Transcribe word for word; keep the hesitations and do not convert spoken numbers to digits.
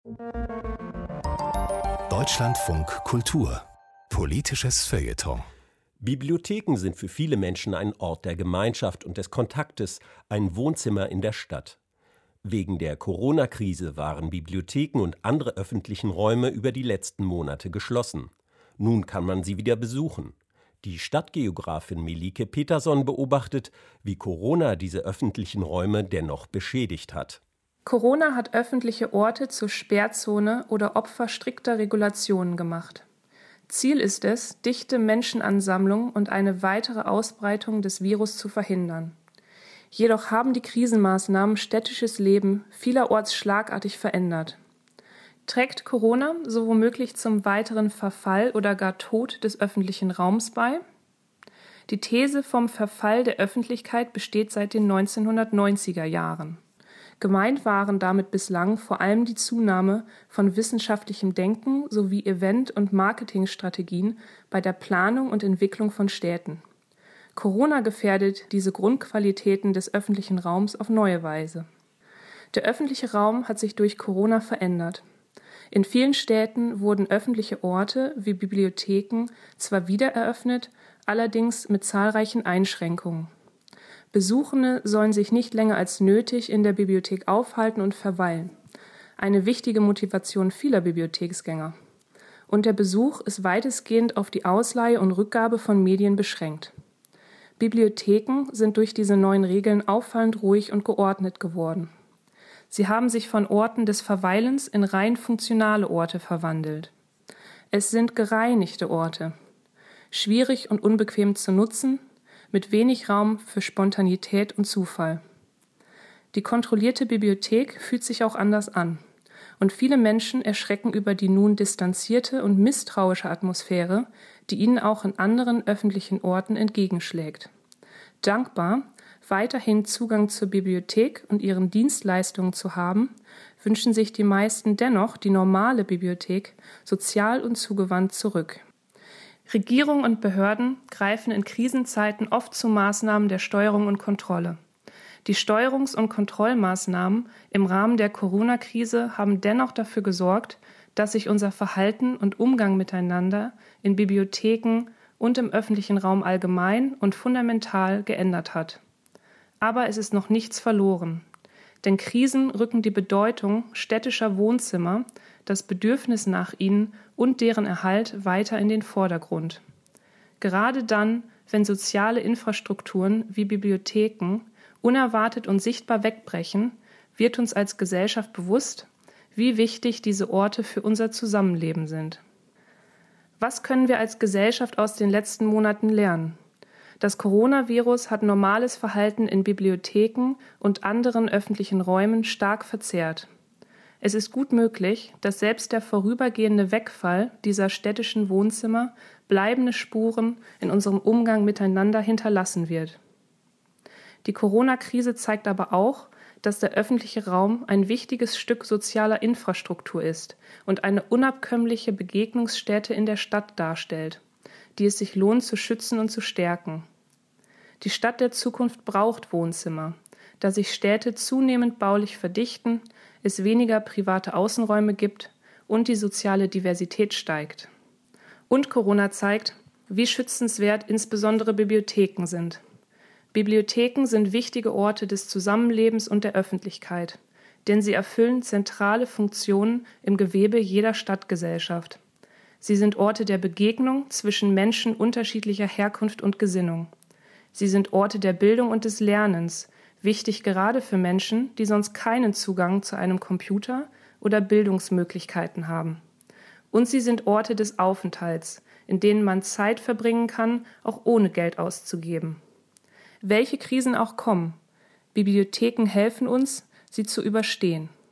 Deutschlandfunk Kultur. Politisches Feuilleton. Bibliotheken sind für viele Menschen ein Ort der Gemeinschaft und des Kontaktes, ein Wohnzimmer in der Stadt. Wegen der Corona-Krise waren Bibliotheken und andere öffentlichen Räume über die letzten Monate geschlossen. Nun kann man sie wieder besuchen. Die Stadtgeografin Melike Peterson beobachtet, wie Corona diese öffentlichen Räume dennoch beschädigt hat. Corona hat öffentliche Orte zur Sperrzone oder Opfer strikter Regulationen gemacht. Ziel ist es, dichte Menschenansammlungen und eine weitere Ausbreitung des Virus zu verhindern. Jedoch haben die Krisenmaßnahmen städtisches Leben vielerorts schlagartig verändert. Trägt Corona so womöglich zum weiteren Verfall oder gar Tod des öffentlichen Raums bei? Die These vom Verfall der Öffentlichkeit besteht seit den neunzehnhundertneunziger Jahren. Gemeint waren damit bislang vor allem die Zunahme von wissenschaftlichem Denken sowie Event- und Marketingstrategien bei der Planung und Entwicklung von Städten. Corona gefährdet diese Grundqualitäten des öffentlichen Raums auf neue Weise. Der öffentliche Raum hat sich durch Corona verändert. In vielen Städten wurden öffentliche Orte wie Bibliotheken zwar wiedereröffnet, allerdings mit zahlreichen Einschränkungen. Besuchende sollen sich nicht länger als nötig in der Bibliothek aufhalten und verweilen. Eine wichtige Motivation vieler Bibliotheksgänger. Und der Besuch ist weitestgehend auf die Ausleihe und Rückgabe von Medien beschränkt. Bibliotheken sind durch diese neuen Regeln auffallend ruhig und geordnet geworden. Sie haben sich von Orten des Verweilens in rein funktionale Orte verwandelt. Es sind gereinigte Orte, schwierig und unbequem zu nutzen, mit wenig Raum für Spontanität und Zufall. Die kontrollierte Bibliothek fühlt sich auch anders an. Und viele Menschen erschrecken über die nun distanzierte und misstrauische Atmosphäre, die ihnen auch in anderen öffentlichen Orten entgegenschlägt. Dankbar, weiterhin Zugang zur Bibliothek und ihren Dienstleistungen zu haben, wünschen sich die meisten dennoch die normale Bibliothek sozial und zugewandt zurück. Regierung und Behörden greifen in Krisenzeiten oft zu Maßnahmen der Steuerung und Kontrolle. Die Steuerungs- und Kontrollmaßnahmen im Rahmen der Corona-Krise haben dennoch dafür gesorgt, dass sich unser Verhalten und Umgang miteinander in Bibliotheken und im öffentlichen Raum allgemein und fundamental geändert hat. Aber es ist noch nichts verloren. Denn Krisen rücken die Bedeutung städtischer Wohnzimmer, das Bedürfnis nach ihnen und deren Erhalt weiter in den Vordergrund. Gerade dann, wenn soziale Infrastrukturen wie Bibliotheken unerwartet und sichtbar wegbrechen, wird uns als Gesellschaft bewusst, wie wichtig diese Orte für unser Zusammenleben sind. Was können wir als Gesellschaft aus den letzten Monaten lernen? Das Coronavirus hat normales Verhalten in Bibliotheken und anderen öffentlichen Räumen stark verzerrt. Es ist gut möglich, dass selbst der vorübergehende Wegfall dieser städtischen Wohnzimmer bleibende Spuren in unserem Umgang miteinander hinterlassen wird. Die Corona-Krise zeigt aber auch, dass der öffentliche Raum ein wichtiges Stück sozialer Infrastruktur ist und eine unabkömmliche Begegnungsstätte in der Stadt darstellt, die es sich lohnt zu schützen und zu stärken. Die Stadt der Zukunft braucht Wohnzimmer, da sich Städte zunehmend baulich verdichten, es weniger private Außenräume gibt und die soziale Diversität steigt. Und Corona zeigt, wie schützenswert insbesondere Bibliotheken sind. Bibliotheken sind wichtige Orte des Zusammenlebens und der Öffentlichkeit, denn sie erfüllen zentrale Funktionen im Gewebe jeder Stadtgesellschaft. Sie sind Orte der Begegnung zwischen Menschen unterschiedlicher Herkunft und Gesinnung. Sie sind Orte der Bildung und des Lernens, wichtig gerade für Menschen, die sonst keinen Zugang zu einem Computer oder Bildungsmöglichkeiten haben. Und sie sind Orte des Aufenthalts, in denen man Zeit verbringen kann, auch ohne Geld auszugeben. Welche Krisen auch kommen, Bibliotheken helfen uns, sie zu überstehen.